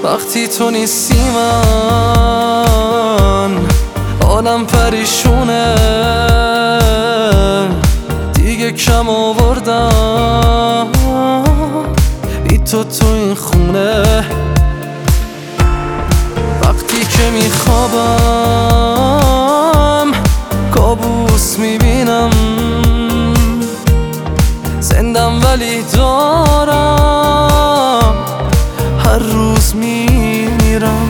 وقتی تو نیستی من حالم پریشونه، دیگه کم آوردم بی تو این خونه. وقتی که میخوابم کابوس میبینم، زندم ولی دارم هر روز میمیرم.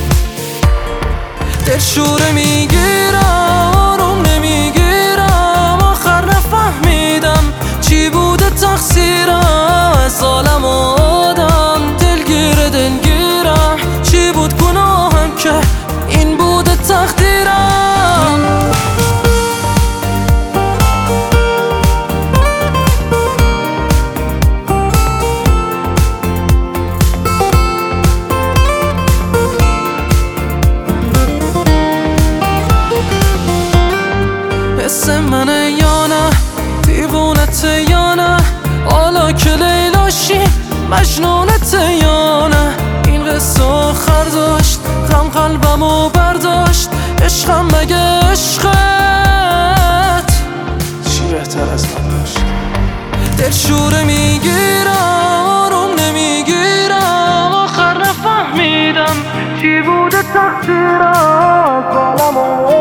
دلشوره میگیرم آروم نمیگیرم، آخر نفهمیدم چی بوده تقصیرم. از عالم آدم دلگیرم، چی بود گناهم که این بوده تقدیرم. حس منه یا نه دیوونته یا نه، حالا که لیلاشی مجنونته یا نه. این قصه آخر داشت غم قلبمو برداشت، عشقم مگه عشقت چی بهتر از من داشت؟ دلشوره میگیرم آروم نمیگیرم، آخر نفهمیدم چی بوده تقصیرم.